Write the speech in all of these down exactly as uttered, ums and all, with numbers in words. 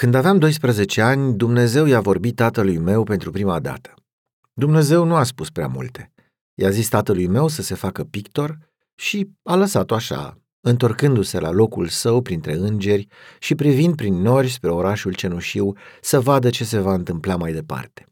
Când aveam doisprezece ani, Dumnezeu i-a vorbit tatălui meu pentru prima dată. Dumnezeu nu a spus prea multe. I-a zis tatălui meu să se facă pictor și a lăsat-o așa, întorcându-se la locul său printre îngeri și privind prin nori spre orașul cenușiu să vadă ce se va întâmpla mai departe.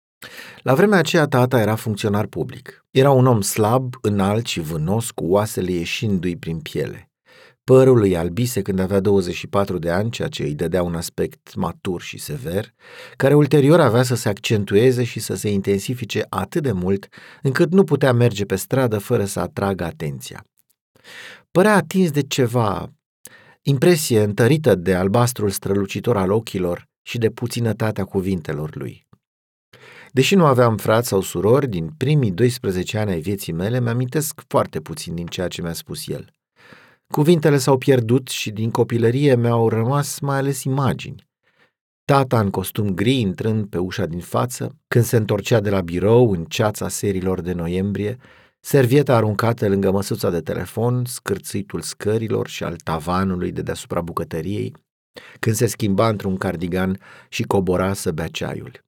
La vremea aceea tata era funcționar public. Era un om slab, înalt și vânos, cu oasele ieșindu-i prin piele. Părul îi albise când avea douăzeci și patru de ani, ceea ce îi dădea un aspect matur și sever, care ulterior avea să se accentueze și să se intensifice atât de mult, încât nu putea merge pe stradă fără să atragă atenția. Părea atins de ceva, impresie întărită de albastrul strălucitor al ochilor și de puținătatea cuvintelor lui. Deși nu aveam frați sau surori, din primii doisprezece ani ai vieții mele mi-amintesc foarte puțin din ceea ce mi-a spus el. Cuvintele s-au pierdut și din copilărie mi-au rămas mai ales imagini. Tata în costum gri intrând pe ușa din față, când se întorcea de la birou în ceața serilor de noiembrie, servieta aruncată lângă măsuța de telefon, scârțitul scărilor și al tavanului de deasupra bucătăriei, când se schimba într-un cardigan și cobora să bea ceaiul.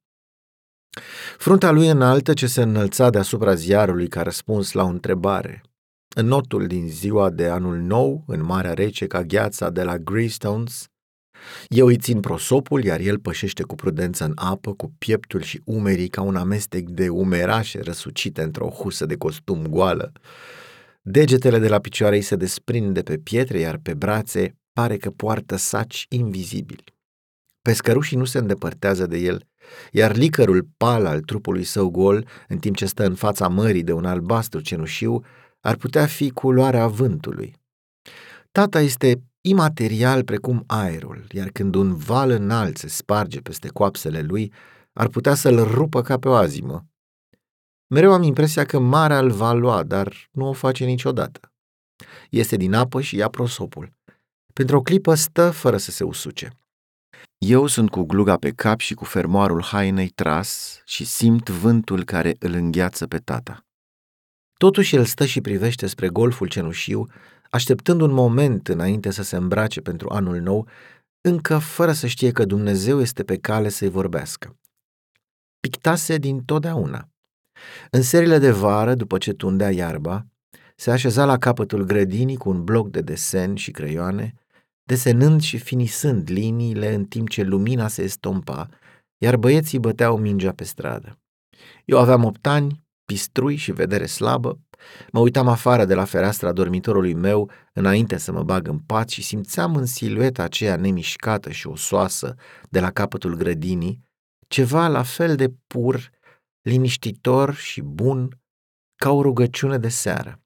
Fruntea lui înaltă ce se înălța deasupra ziarului ca răspuns la o întrebare. În notul din ziua de anul nou, în marea rece ca gheața de la Greystones, eu îi țin prosopul, iar el pășește cu prudență în apă, cu pieptul și umerii ca un amestec de umerașe răsucite într-o husă de costum goală. Degetele de la picioare îi se desprind de pe pietre, iar pe brațe pare că poartă saci invizibili. Pescărușii nu se îndepărtează de el, iar licărul pal al trupului său gol, în timp ce stă în fața mării de un albastru cenușiu, ar putea fi culoarea vântului. Tata este imaterial precum aerul, iar când un val înalt se sparge peste coapsele lui, ar putea să-l rupă ca pe o azimă. Mereu am impresia că marea îl va lua, dar nu o face niciodată. Este din apă și ia prosopul. Pentru o clipă stă fără să se usuce. Eu sunt cu gluga pe cap și cu fermoarul hainei tras și simt vântul care îl îngheață pe tata. Totuși el stă și privește spre golful cenușiu, așteptând un moment înainte să se îmbrace pentru anul nou, încă fără să știe că Dumnezeu este pe cale să-i vorbească. Pictase din totdeauna. În serile de vară, după ce tundea iarba, se așeza la capătul grădinii cu un bloc de desen și creioane, desenând și finisând liniile în timp ce lumina se estompa, iar băieții băteau mingea pe stradă. Eu aveam opt ani, pistrui și vedere slabă, mă uitam afară de la fereastra dormitorului meu înainte să mă bag în pat și simțeam în silueta aceea nemișcată și osoasă de la capătul grădinii ceva la fel de pur, liniștitor și bun ca o rugăciune de seară.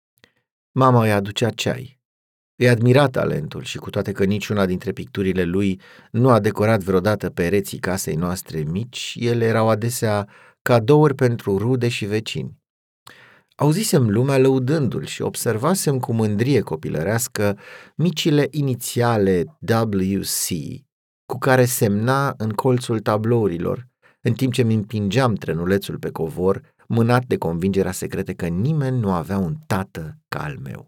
Mama îi aducea ceai. Îi admira talentul și cu toate că niciuna dintre picturile lui nu a decorat vreodată pereții casei noastre mici, ele erau adesea cadouri pentru rude și vecini. Auzisem lumea lăudându-l și observasem cu mândrie copilărească micile inițiale W C cu care semna în colțul tablourilor, în timp ce mi împingeam trenulețul pe covor, mânat de convingerea secretă că nimeni nu avea un tată ca al meu.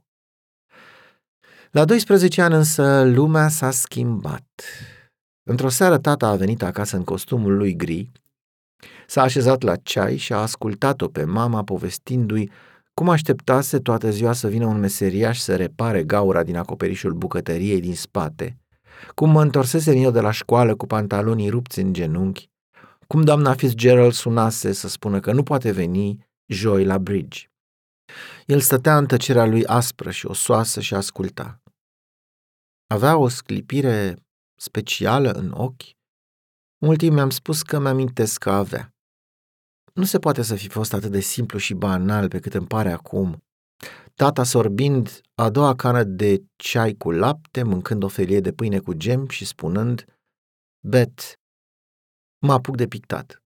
La doisprezece ani însă lumea s-a schimbat. Într-o seară tata a venit acasă în costumul lui gri, s-a așezat la ceai și a ascultat-o pe mama povestindu-i cum așteptase toată ziua să vină un meseriaș să repare gaura din acoperișul bucătăriei din spate, cum mă întorsesem eu de la școală cu pantalonii rupți în genunchi, cum doamna Fitzgerald sunase să spună că nu poate veni joi la bridge. El stătea în tăcerea lui aspră și osoasă și asculta. Avea o sclipire specială în ochi. Mult timp mi-am spus că mi-amintesc că avea. Nu se poate să fi fost atât de simplu și banal pe cât îmi pare acum. Tata sorbind a doua cană de ceai cu lapte, mâncând o felie de pâine cu gem și spunând: Bet, mă apuc de pictat.